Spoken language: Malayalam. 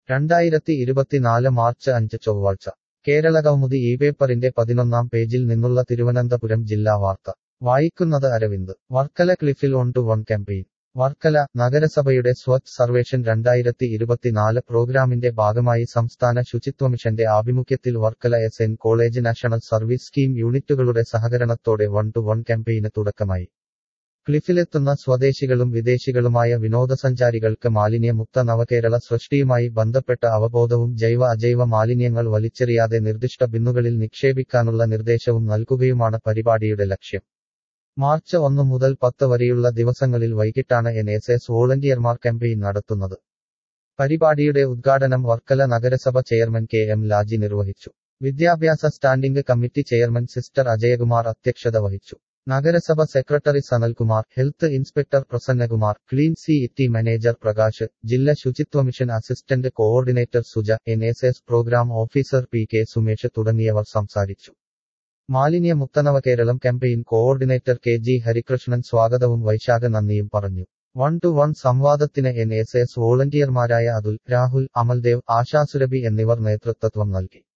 2024 മാർച്ച് 5 ചൊവ്വാഴ്ച കേരളകൗമുദി ഈ പേപ്പറിന്റെ 11-ാം പേജിൽ നിന്നുള്ള തിരുവനന്തപുരം ജില്ലാ വാർത്ത വായിക്കുന്നത് അരവിന്ദ്. വർക്കല ക്ലിഫിൽ 1-to-1 ക്യാമ്പയിൻ. വർക്കല നഗരസഭയുടെ സ്വച്ഛ് സർവേഷൻ 2024 പ്രോഗ്രാമിന്റെ ഭാഗമായി സംസ്ഥാന ശുചിത്വമിഷന്റെ ആഭിമുഖ്യത്തിൽ Varkala SN college national service scheme യൂണിറ്റുകളുടെ സഹകരണത്തോടെ 1-to-1 ക്യാമ്പയിന് തുടക്കമായി. ക്ലിഫിലെത്തുന്ന സ്വദേശികളും വിദേശികളുമായ വിനോദസഞ്ചാരികൾക്ക് മാലിന്യമുക്ത നവകേരള സൃഷ്ടിയുമായി ബന്ധപ്പെട്ട അവബോധവും ജൈവ അജൈവ മാലിന്യങ്ങൾ വലിച്ചെറിയാതെ നിർദ്ദിഷ്ട ബിന്നുകളിൽ നിക്ഷേപിക്കാനുള്ള നിർദ്ദേശവും നൽകുകയുമാണ് പരിപാടിയുടെ ലക്ഷ്യം. മാർച്ച് 1 മുതൽ 10 വരെയുള്ള ദിവസങ്ങളിൽ വൈകിട്ടാണ് NSS വോളണ്ടിയർമാർ ക്യാമ്പയിൻ നടത്തുന്നത്. പരിപാടിയുടെ ഉദ്ഘാടനം വർക്കല നഗരസഭ ചെയർമാൻ KM ലാജി നിർവഹിച്ചു. വിദ്യാഭ്യാസ standing committee chairman sister Ajayakumar അധ്യക്ഷത വഹിച്ചു. നഗരസഭ secretary Sanalkumar, health inspector Prasannakumar, clean city manager Prakash, ജില്ലാ ശുചിത്വമിഷൻ assistant coordinator Suja, NSS programme officer PK Sumesh തുടങ്ങിയവർ സംസാരിച്ചു. മാലിന്യമുക്ത Navakeralam campaign coordinator KG Harikrishnan സ്വാഗതവും വൈശാഖ നന്ദിയും പറഞ്ഞു. 1-to-1 സംവാദത്തിന് NSS വോളണ്ടിയർമാരായ അതുൽ, രാഹുൽ, അമൽദേവ്, ആശാസുരഭി എന്നിവർ നേതൃത്വം നൽകി.